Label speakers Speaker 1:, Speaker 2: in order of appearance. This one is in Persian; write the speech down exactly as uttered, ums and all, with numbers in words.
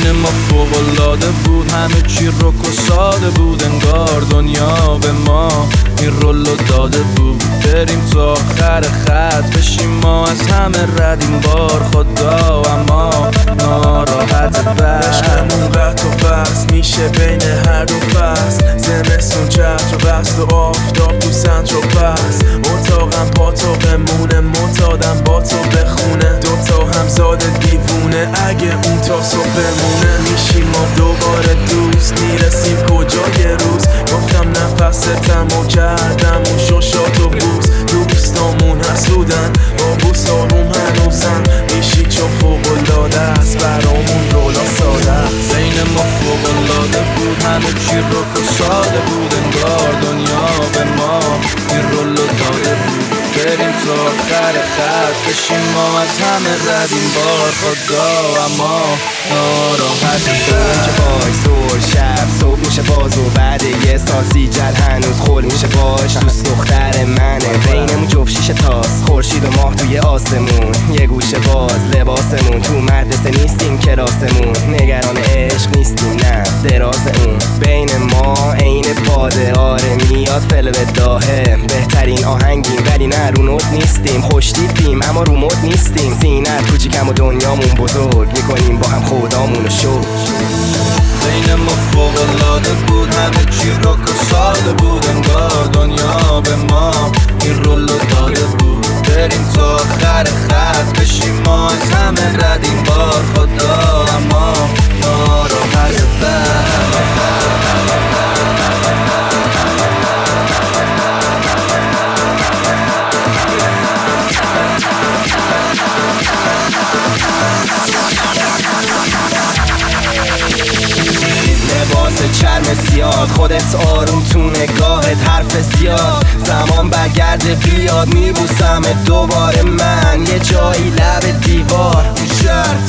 Speaker 1: بین ما فوق‌العاده بود، همه چی رک و ساده بود، انگار دنیا به ما این رولو داده بود. بریم تا آخر خط بشیم ما از همه رد این بار خدا، اما ناراحت بس
Speaker 2: عشقمون قطع و بس میشه بین هر دو فصل، زمستون چتر و بست و آفتاب تو سنتر و پس. اتاقم پا تو بمونه، معتادم با تو بخونه، دوتا همزاد دیوونه اگه اون تا صبح بمونه. میشیم ما دوباره دوست، میرسیم کجا یه روز، گفتم نفستم و کردم اون شوشات و بوس. دوستامون حسودن با بوس آروم هنوزن، میشی چون فوق‌العاده است برامون رولا ساده است.
Speaker 1: بین ما فوق‌العاده بود، همه چی رک و ساده بود، انگار دنیا به ما این رولو داده بود. بریم تا آخر خط بشیم ما از همه رد این بار خدا، اما ناراحت
Speaker 3: که وای زور شب صبح میشه باز و بعد یه سال سیجل هنوز خول میشه باش. دوست دختر منه بینمون جفت شیشه تاست، خورشید و ماه توی آسمون، یه گوشه باز لباسمون، تو مدرسه نیستیم کلاسمون، نگران عشق نیستیم نه دراز اون. بین ما عین باده آره میاد فل به داهه، بهترین آهنگیم ولی نه رو نوت نیستیم، خوش تیپیم اما رو مد نیستیم، سینت کوچیکم و دنیامون بزرگ، میکنیم با هم خدامونو شو.
Speaker 1: بین ما فوق‌العاده بود، همه چی رک و ساده بود، انگار دنیا به ما این رولو داده بود. بریم تا آخر خط بشیم ما از همه رد این بار خدا، اما ناراحت
Speaker 3: لباس چرم سیاد، خودت آروم تو نگاهت حرف زیاد، زمان برگرده بیاد میبوسم دوباره من، یه جایی لب دیوار، شرط